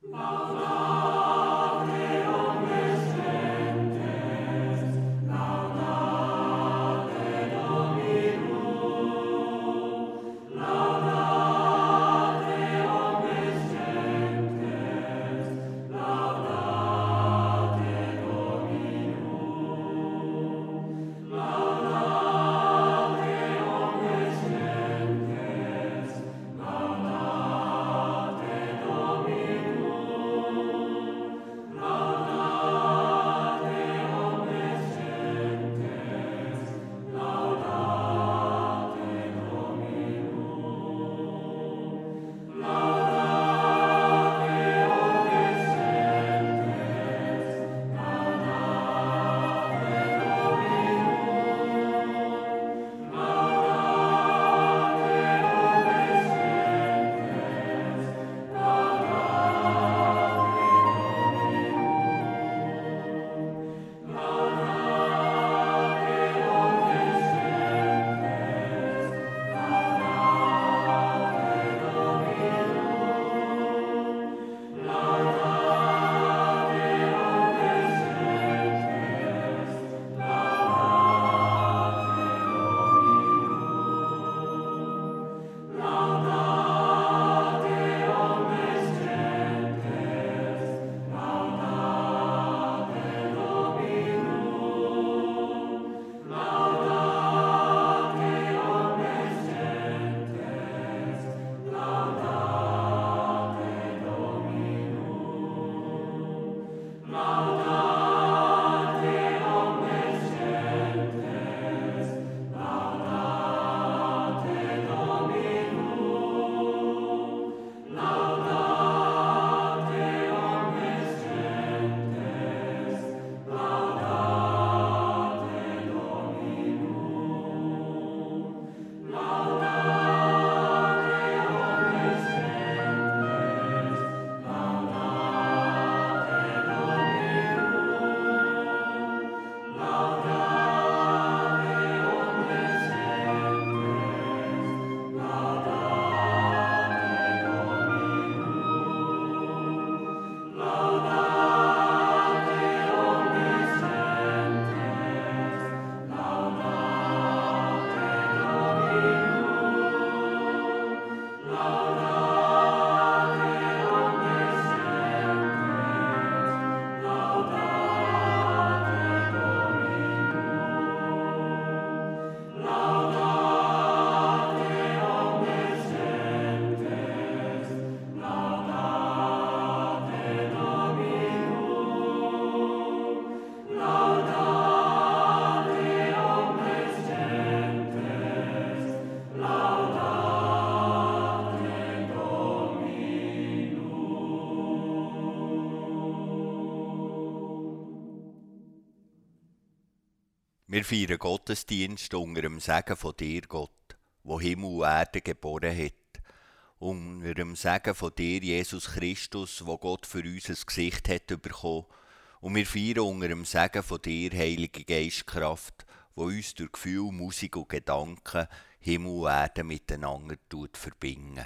Wir feiern Gottesdienst unter dem Segen von dir, Gott, wo Himmel und Erde geboren hat. Unter dem Segen von dir, Jesus Christus, wo Gott für uns ein Gesicht hat bekommen. Und wir feiern unter dem Segen von dir, Heilige Geistkraft, wo uns durch Gefühl, Musik und Gedanken Himmel und Erde miteinander verbinden.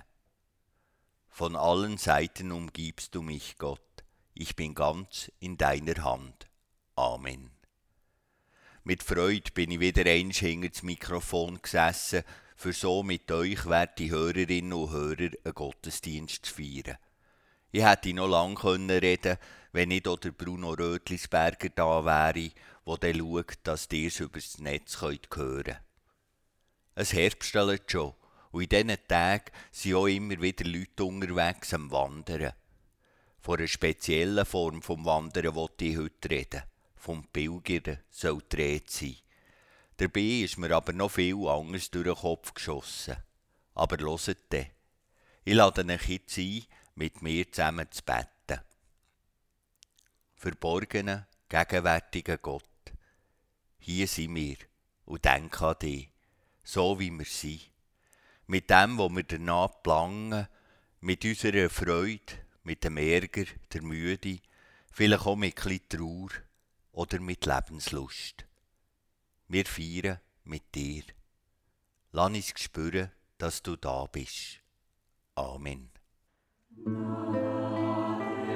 Von allen Seiten umgibst du mich, Gott. Ich bin ganz in deiner Hand. Amen. Mit Freude bin ich wieder einmal hinter das Mikrofon gesessen, für so mit euch, werte Hörerinnen und Hörer, einen Gottesdienst zu feiern. Ich hätte noch lange reden können, wenn nicht auch der Bruno Rötlisberger da wäre, der dann schaut, dass ihr es über das Netz hören könnt. Es herbstelt schon und in diesen Tagen sind auch immer wieder Leute unterwegs am Wandern. Von einer speziellen Form vom Wandern wollte ich heute reden. Vom Pilgern soll die Rede sein. Dabei ist mir aber noch viel anderes durch den Kopf geschossen. Aber hört dann. Ich lade euch jetzt ein, mit mir zusammen zu beten. Verborgener, gegenwärtiger Gott, hier sind wir und denk an dich, so wie wir sind. Mit dem, was wir danach planen, mit unserer Freude, mit dem Ärger, der Müde, vielleicht auch mit etwas Trauer oder mit Lebenslust. Wir feiern mit dir. Lass uns spüren, dass du da bist. Amen.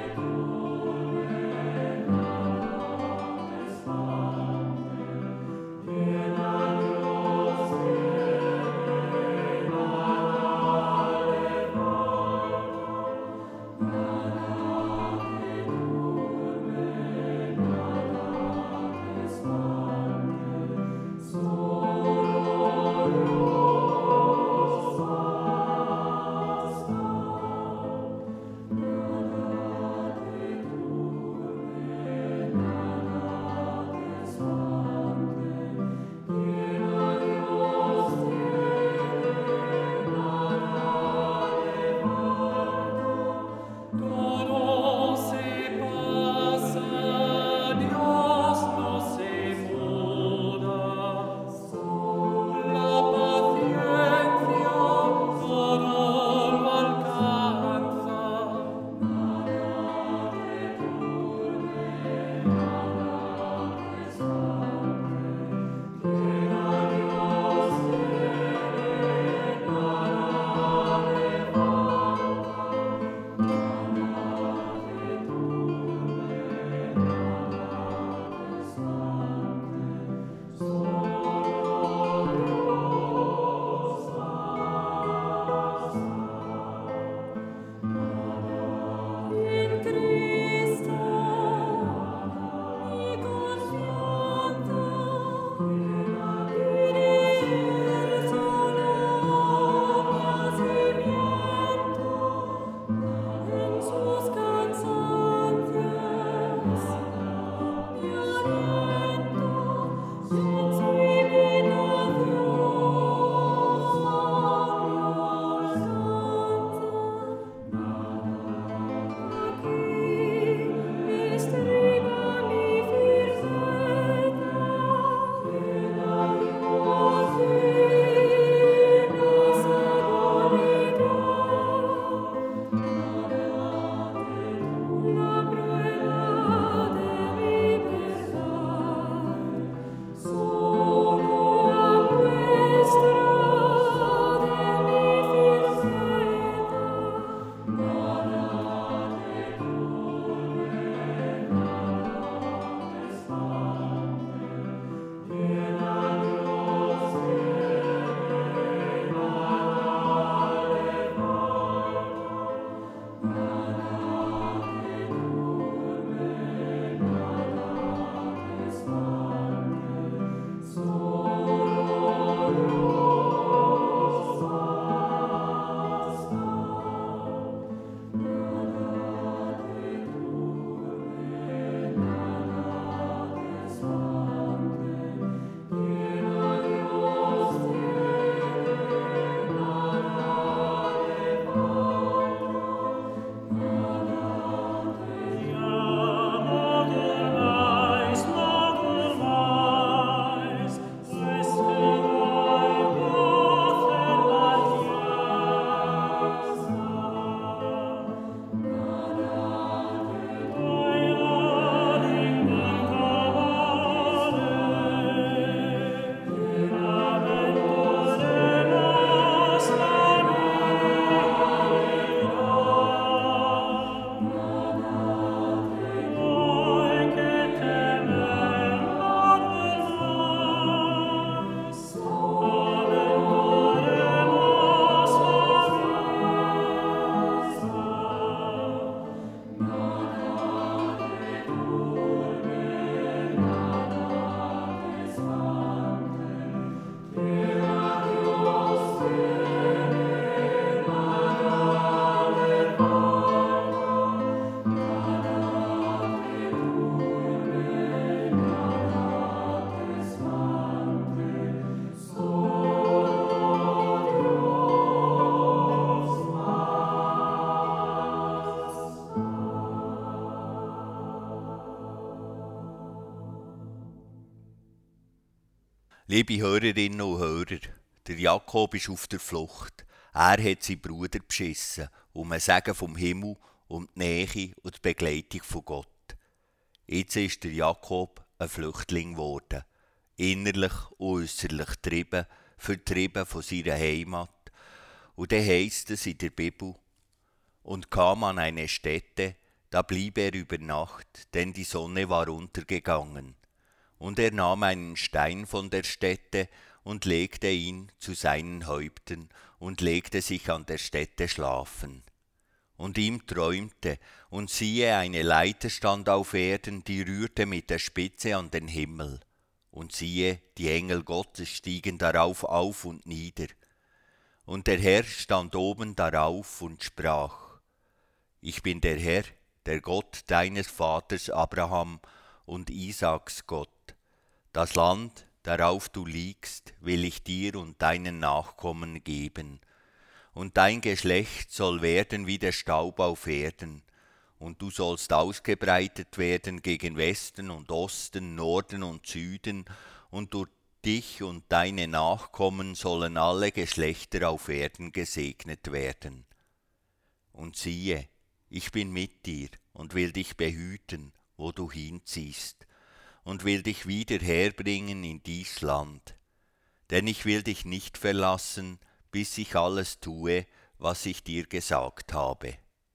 Liebe Hörerinnen und Hörer, der Jakob ist auf der Flucht. Er hat seinen Bruder beschissen, um ein Segen vom Himmel, um die Nähe und die Begleitung von Gott. Jetzt ist der Jakob ein Flüchtling geworden, innerlich und äußerlich vertrieben von seiner Heimat. Und dann heisst es in der Bibel, und kam an eine Stätte, da blieb er über Nacht, denn die Sonne war untergegangen. Und er nahm einen Stein von der Stätte und legte ihn zu seinen Häupten und legte sich an der Stätte schlafen. Und ihm träumte, und siehe, eine Leiter stand auf Erden, die rührte mit der Spitze an den Himmel. Und siehe, die Engel Gottes stiegen darauf auf und nieder. Und der Herr stand oben darauf und sprach: Ich bin der Herr, der Gott deines Vaters Abraham und Isaaks Gott. Das Land, darauf du liegst, will ich dir und deinen Nachkommen geben. Und dein Geschlecht soll werden wie der Staub auf Erden. Und du sollst ausgebreitet werden gegen Westen und Osten, Norden und Süden. Und durch dich und deine Nachkommen sollen alle Geschlechter auf Erden gesegnet werden. Und siehe, ich bin mit dir und will dich behüten, wo du hinziehst, und will dich wieder herbringen in dies Land. Denn ich will dich nicht verlassen, bis ich alles tue, was ich dir gesagt habe.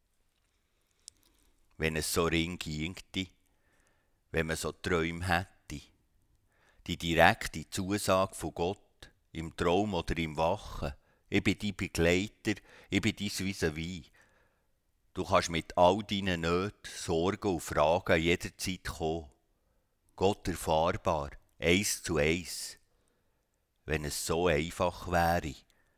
Wenn es so ring gingte, wenn man so Träume hätte, die direkte Zusage von Gott, im Traum oder im Wachen, ich bin dein Begleiter, ich bin dein Vis-à-vis. Du kannst mit all deinen Nöten, Sorgen und Fragen jederzeit kommen. Gott erfahrbar, 1:1. Wenn es so einfach wäre.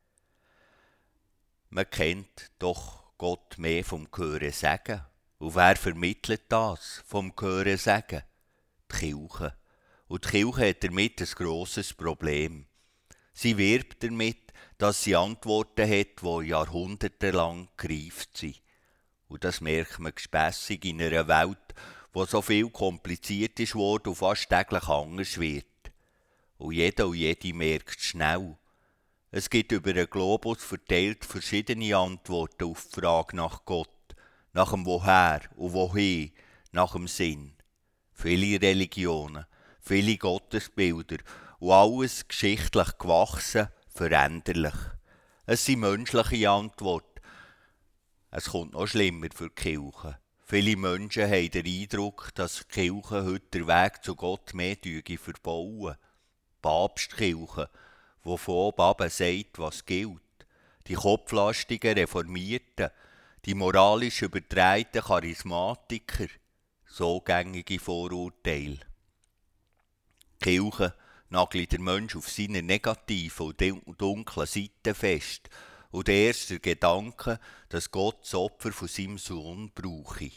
Man kennt doch Gott mehr vom Hören sagen. Und wer vermittelt das vom Hören sagen? Die Kirche. Und die Kirche hat damit ein grosses Problem. Sie wirbt damit, dass sie Antworten hat, die jahrhundertelang gereift sind. Und das merkt man gespässig in einer Welt, wo so viel kompliziert ist worden und fast täglich anders wird. Und jeder und jede merkt schnell. Es gibt über den Globus verteilt verschiedene Antworten auf die Frage nach Gott, nach dem Woher und Wohin, nach dem Sinn. Viele Religionen, viele Gottesbilder und alles geschichtlich gewachsen, veränderlich. Es sind menschliche Antworten. Es kommt noch schlimmer für die Kirche. Viele Menschen haben den Eindruck, dass die Kirche heute den Weg zu Gott mehr verbauen. Papstkirche, die von oben herab sagt, was gilt. Die kopflastigen Reformierten, die moralisch überdrehten Charismatiker, so gängige Vorurteile. Die Kirche nagelt der Mensch auf seiner negativen und dunklen Seite fest und der erste Gedanke, dass Gott das Opfer von seinem Sohn brauche.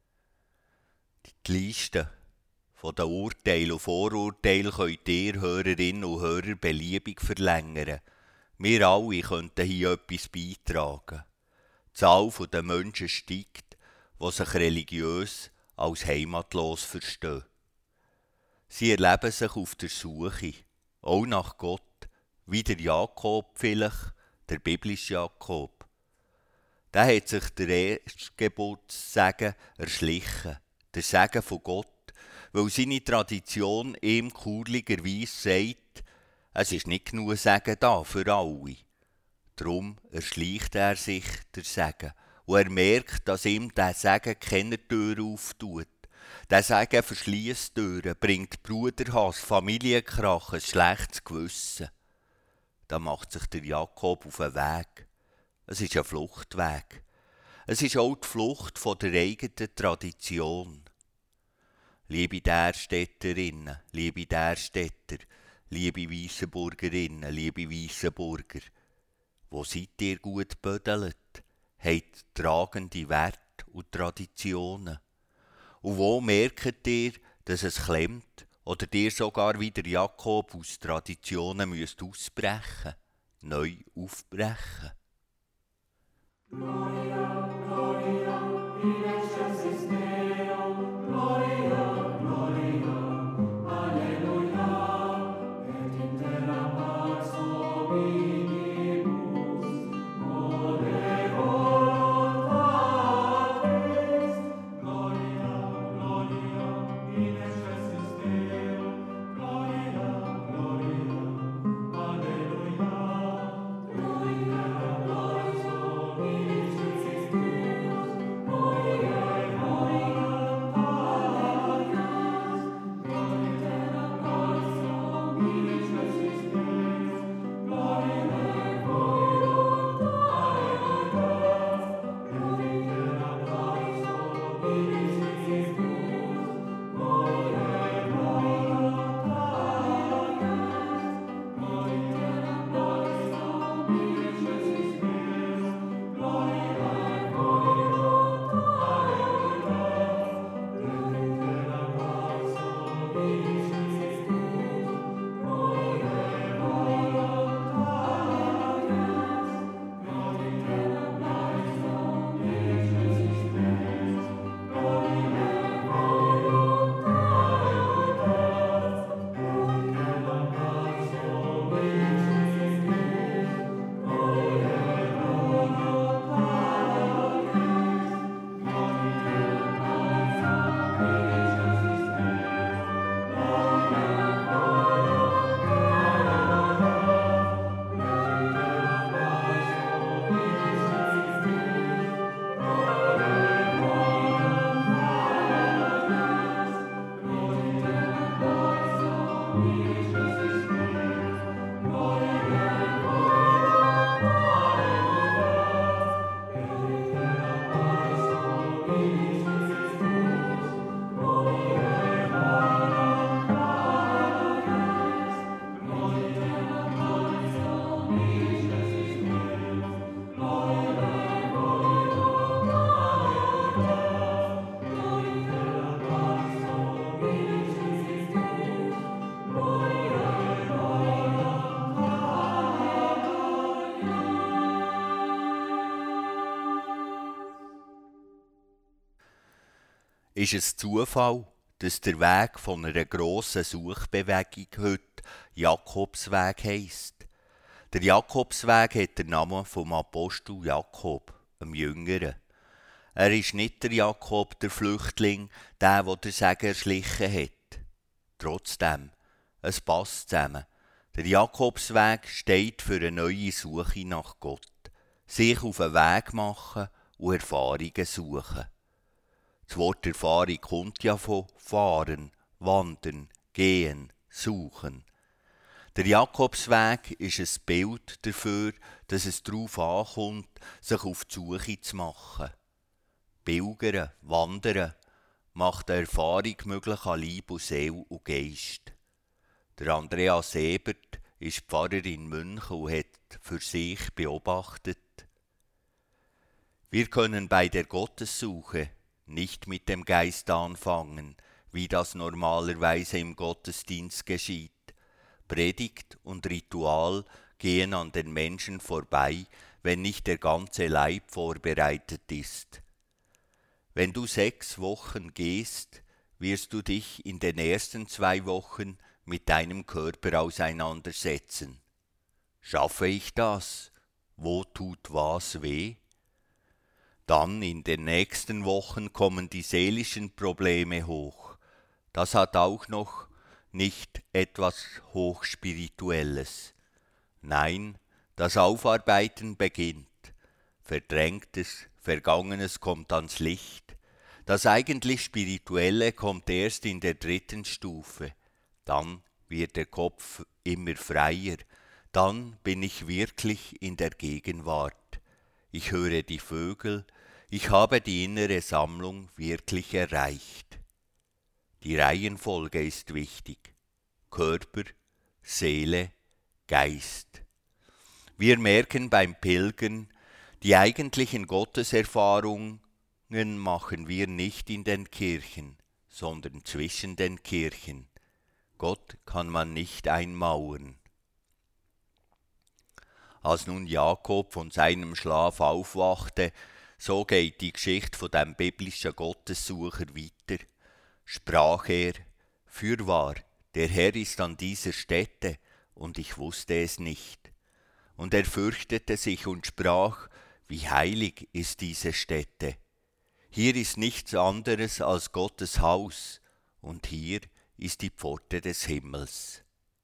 Die Liste von den Urteilen und Vorurteilen könnt ihr, Hörerinnen und Hörer, beliebig verlängern. Wir alle könnten hier etwas beitragen. Die Zahl der Menschen steigt, die sich religiös als heimatlos verstehen. Sie erleben sich auf der Suche, auch nach Gott, wie der Jakob vielleicht, der biblische Jakob. Der hat sich der Erstgeburtssegen erschlichen, der Segen von Gott, weil seine Tradition ihm kurligerweise sagt, es ist nicht genug Segen da für alle. Darum erschleicht er sich der Segen und er merkt, dass ihm der Segen keine Tür auftut. Der Segen verschliesst Türen, bringt Bruderhass, Familienkrach, ein schlechtes Gewissen. Da macht sich der Jakob auf den Weg. Es ist ein Fluchtweg. Es ist auch die Flucht von der eigenen Tradition. Liebe Därstädterinnen, liebe Därstädter, liebe Weissenburgerinnen, liebe Weissenburger, wo seid ihr gut gebödelt, habt tragende Werte und Traditionen? Und wo merkt ihr, dass es klemmt oder ihr sogar wie der Jakob aus Traditionen müsst ausbrechen, neu aufbrechen? Gloria, Gloria, in excelsis Deo, Gloria, Gloria, Alleluia, et in Ist es Zufall, dass der Weg von einer grossen Suchbewegung heute Jakobsweg heisst? Der Jakobsweg hat den Namen vom Apostel Jakob, dem Jüngeren. Er ist nicht der Jakob, der Flüchtling, der den Segen erschlichen hat. Trotzdem, es passt zusammen. Der Jakobsweg steht für eine neue Suche nach Gott. Sich auf den Weg machen und Erfahrungen suchen. Das Wort Erfahrung kommt ja von fahren, wandern, gehen, suchen. Der Jakobsweg ist ein Bild dafür, dass es darauf ankommt, sich auf die Suche zu machen. Pilgern, wandern, macht eine Erfahrung möglich an Leib und Seele und Geist. Der Andreas Ebert ist Pfarrer in München und hat für sich beobachtet: Wir können bei der Gottessuche nicht mit dem Geist anfangen, wie das normalerweise im Gottesdienst geschieht. Predigt und Ritual gehen an den Menschen vorbei, wenn nicht der ganze Leib vorbereitet ist. Wenn du 6 Wochen gehst, wirst du dich in den ersten 2 Wochen mit deinem Körper auseinandersetzen. Schaffe ich das? Wo tut was weh? Dann in den nächsten Wochen kommen die seelischen Probleme hoch. Das hat auch noch nicht etwas Hochspirituelles. Nein, das Aufarbeiten beginnt. Verdrängtes, Vergangenes kommt ans Licht. Das eigentlich Spirituelle kommt erst in der 3. Stufe. Dann wird der Kopf immer freier. Dann bin ich wirklich in der Gegenwart. Ich höre die Vögel, ich habe die innere Sammlung wirklich erreicht. Die Reihenfolge ist wichtig. Körper, Seele, Geist. Wir merken beim Pilgern, die eigentlichen Gotteserfahrungen machen wir nicht in den Kirchen, sondern zwischen den Kirchen. Gott kann man nicht einmauern. Als nun Jakob von seinem Schlaf aufwachte, so geht die Geschichte von dem biblischen Gottessucher weiter, sprach er: Fürwahr, der Herr ist an dieser Stätte, und ich wusste es nicht. Und er fürchtete sich und sprach: Wie heilig ist diese Stätte! Hier ist nichts anderes als Gottes Haus, und hier ist die Pforte des Himmels.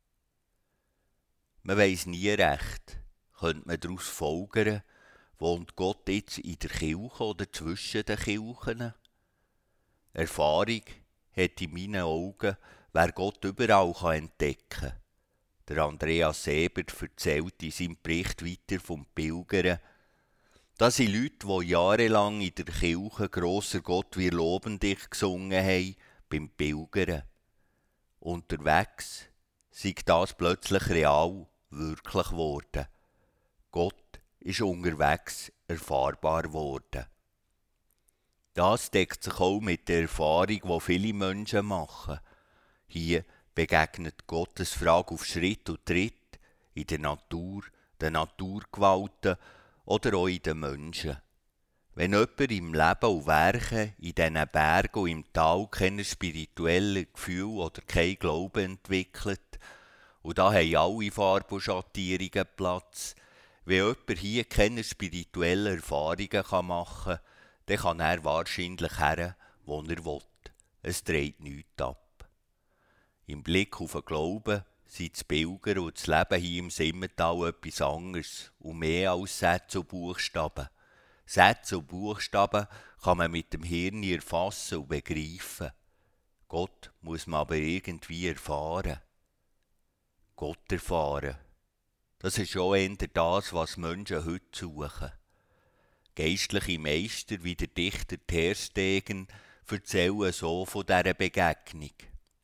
Man weiss nie recht. Könnte man daraus folgern, wohnt Gott jetzt in der Kirche oder zwischen den Kirchen? Erfahrung hat in meinen Augen, wer Gott überall entdecken kann. Der Andreas Ebert erzählt in seinem Bericht weiter vom Pilgern. Das sind Leute, die jahrelang in der Kirche «Grosser Gott, wir loben dich» gesungen haben, beim Pilgern. Unterwegs sei das plötzlich real, wirklich geworden. Gott ist unterwegs erfahrbar geworden. Das deckt sich auch mit der Erfahrung, die viele Menschen machen. Hier begegnet Gottes Frage auf Schritt und Tritt, in der Natur, den Naturgewalten oder auch in den Menschen. Wenn jemand im Leben und Werken, in diesen Bergen und im Tal keine spirituellen Gefühle oder keinen Glauben entwickelt, und da haben alle Farben und Schattierungen Platz, wenn jemand hier keine spirituellen Erfahrungen machen kann, dann kann er wahrscheinlich her, wo er will. Es dreht nichts ab. Im Blick auf den Glauben sind das Pilgern und das Leben hier im Simmental etwas anderes und mehr als Sätze und Buchstaben. Sätze und Buchstaben kann man mit dem Hirn erfassen und begreifen. Gott muss man aber irgendwie erfahren. Gott erfahren. Das ist auch eher das, was Menschen heute suchen. Geistliche Meister wie der Dichter Terstegen erzählen so von dieser Begegnung.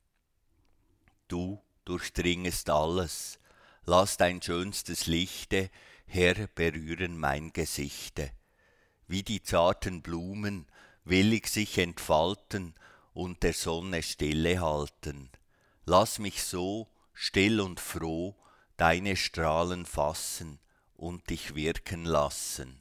Du durchdringest alles, lass dein schönstes Lichte, Herr, berühren mein Gesichte. Wie die zarten Blumen willig sich entfalten und der Sonne Stille halten. Lass mich so, still und froh, deine Strahlen fassen und dich wirken lassen.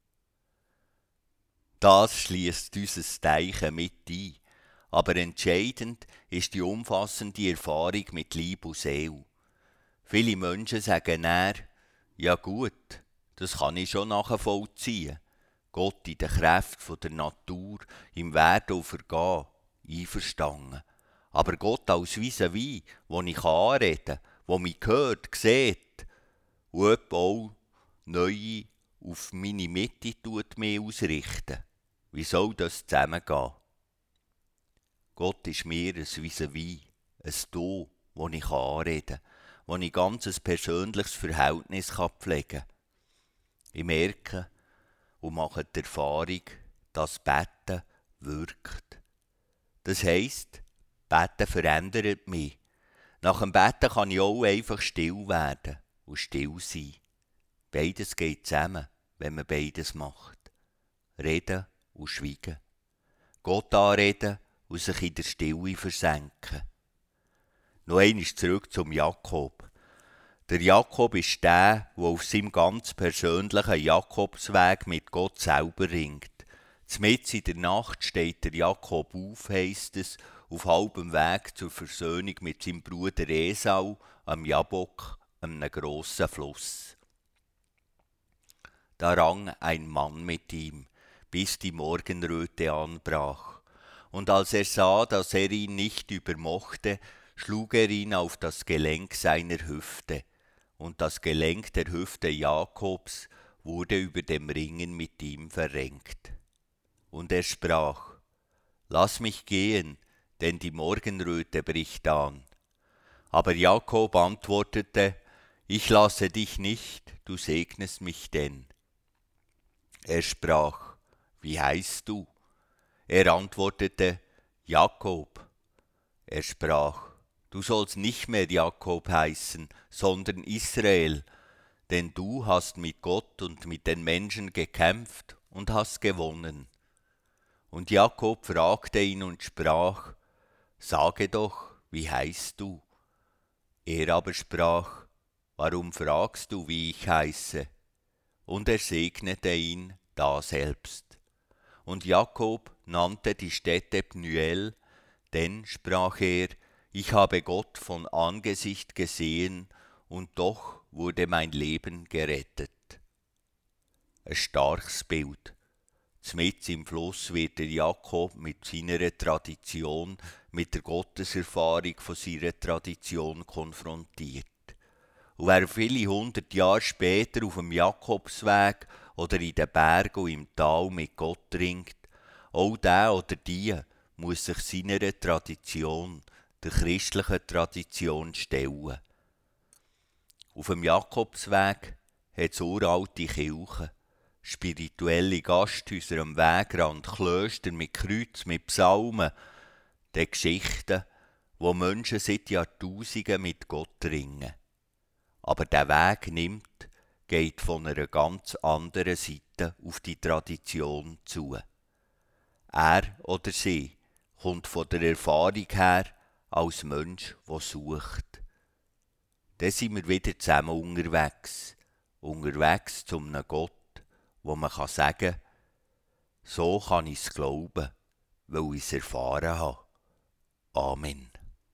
Das schließt dieses Teichen mit ein, aber entscheidend ist die umfassende Erfahrung mit Leib und Seele. Viele Menschen sagen eher, ja gut, das kann ich schon nachvollziehen. Gott in den Kräften der Natur, im Werden und Vergehen, einverstanden. Aber Gott als vis-à-vis, wo ich anreden kann, wo mich hört, sieht und etwa auch neue auf meine Mitte mich ausrichten. Wie soll das zusammengehen? Gott ist mir ein vis-à-vis, ein Du, wo ich anreden kann, wo ich ganz ein persönliches Verhältnis pflegen kann. Ich merke und mache die Erfahrung, dass Beten wirkt. Das heisst, Beten verändert mich. Nach dem Beten kann ich auch einfach still werden und still sein. Beides geht zusammen, wenn man beides macht. Reden und schweigen. Gott anreden und sich in der Stille versenken. Noch einmal zurück zum Jakob. Der Jakob ist der auf seinem ganz persönlichen Jakobsweg mit Gott selber ringt. Mitten in der Nacht steht der Jakob auf, heisst es, auf halbem Weg zur Versöhnung mit seinem Bruder Esau am Jabok, einem grossen Fluss. Da rang ein Mann mit ihm, bis die Morgenröte anbrach. Und als er sah, dass er ihn nicht übermochte, schlug er ihn auf das Gelenk seiner Hüfte. Und das Gelenk der Hüfte Jakobs wurde über dem Ringen mit ihm verrenkt. Und er sprach, »Lass mich gehen, denn die Morgenröte bricht an.« Aber Jakob antwortete, »Ich lasse dich nicht, du segnest mich denn.« Er sprach, »Wie heißt du?« Er antwortete, »Jakob.« Er sprach, »Du sollst nicht mehr Jakob heißen, sondern Israel, denn du hast mit Gott und mit den Menschen gekämpft und hast gewonnen.« Und Jakob fragte ihn und sprach, »Sage doch, wie heißt du?« Er aber sprach, »Warum fragst du, wie ich heiße?« Und er segnete ihn daselbst. Und Jakob nannte die Stätte Pnuel, denn, sprach er, ich habe Gott von Angesicht gesehen, und doch wurde mein Leben gerettet. Ein starkes Bild. Mitten im Fluss wird der Jakob mit seiner Tradition, mit der Gotteserfahrung von seiner Tradition konfrontiert. Und wer viele 100 Jahre später auf dem Jakobsweg oder in den Bergen und im Tal mit Gott ringt, auch der oder die muss sich seiner Tradition, der christlichen Tradition, stellen. Auf dem Jakobsweg hat es uralte Kirchen, spirituelle Gasthäuser am Wegrand, Klöster mit Kreuz, mit Psalmen, die Geschichten, wo Menschen seit Jahrtausenden mit Gott ringen. Aber der Weg geht von einer ganz anderen Seite auf die Tradition zu. Er oder sie kommt von der Erfahrung her als Mensch, der sucht. Dann sind wir wieder zusammen unterwegs zu einem Gott, wo man sagen kann, so kann ich es glauben, weil ich es erfahren habe. Amen.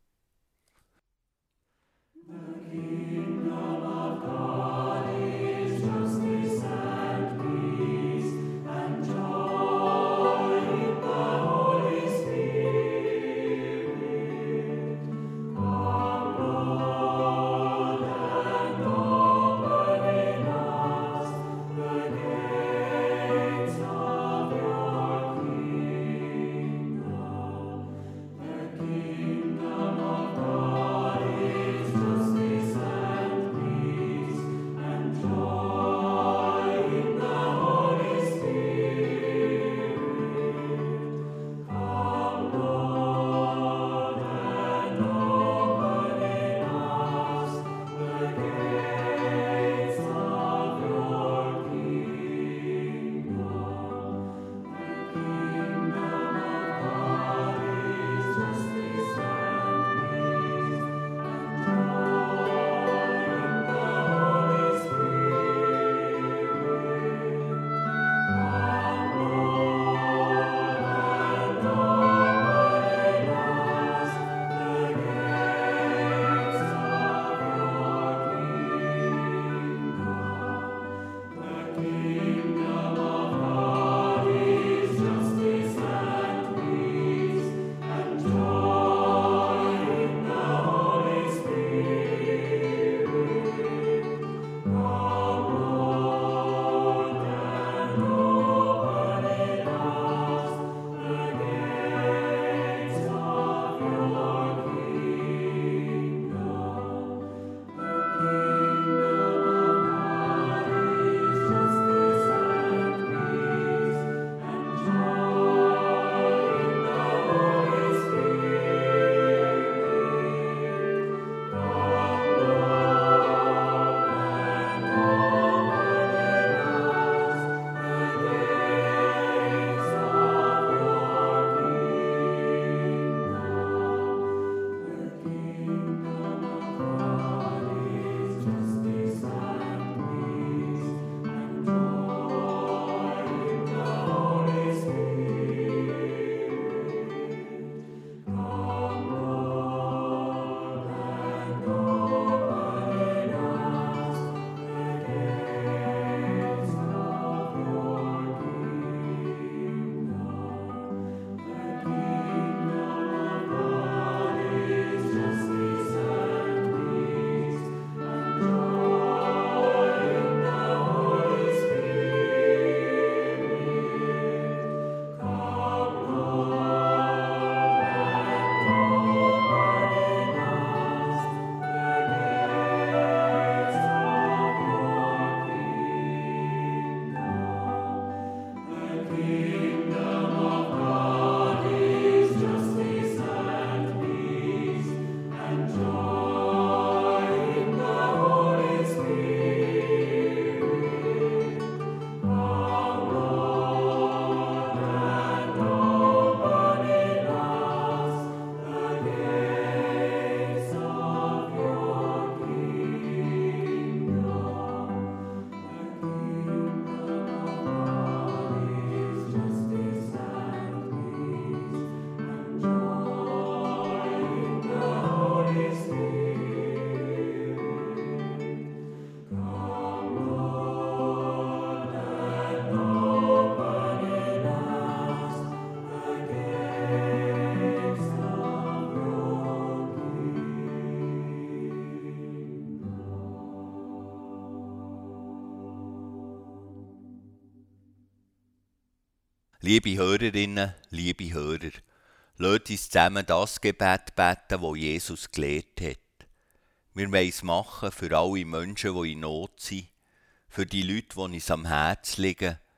Liebe Hörerinnen, liebe Hörer, lasst uns zusammen das Gebet beten, das Jesus gelehrt hat. Wir wollen es machen für alle Menschen, die in Not sind, für die Leute, die uns am Herzen liegen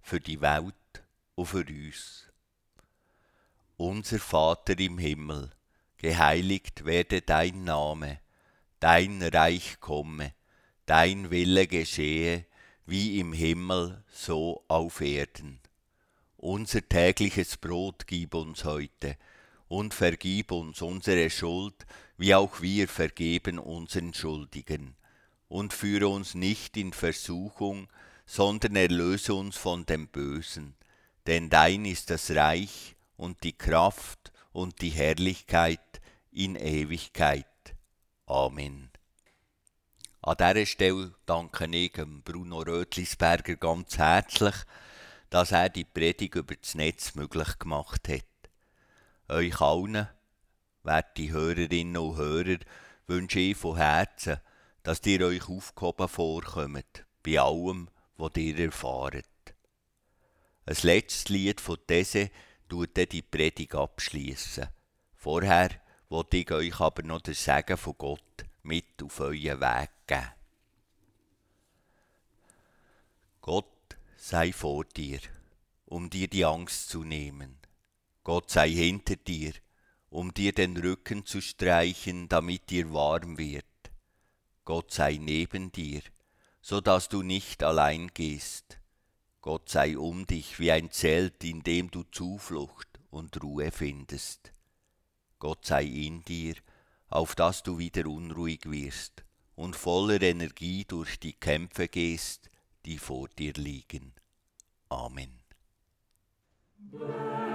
für die Welt und für uns. Unser Vater im Himmel, geheiligt werde dein Name, dein Reich komme, dein Wille geschehe, wie im Himmel, so auf Erden. Unser tägliches Brot gib uns heute und vergib uns unsere Schuld, wie auch wir vergeben unseren Schuldigen. Und führe uns nicht in Versuchung, sondern erlöse uns von dem Bösen. Denn dein ist das Reich und die Kraft und die Herrlichkeit in Ewigkeit. Amen. An dieser Stelle danke ich Bruno Rötlisberger ganz herzlich, dass er die Predigt über das Netz möglich gemacht hat. Euch allen, werte Hörerinnen und Hörer, wünsche ich von Herzen, dass ihr euch aufgehoben vorkommt, bei allem, was ihr erfahrt. Ein letztes Lied von These tut die Predigt abschliessen. Vorher wollte ich euch aber noch den Segen von Gott mit auf euren Weg geben. Gott sei vor dir, um dir die Angst zu nehmen. Gott sei hinter dir, um dir den Rücken zu streichen, damit dir warm wird. Gott sei neben dir, so dass du nicht allein gehst. Gott sei um dich wie ein Zelt, in dem du Zuflucht und Ruhe findest. Gott sei in dir, auf dass du wieder unruhig wirst und voller Energie durch die Kämpfe gehst, die vor dir liegen. Amen.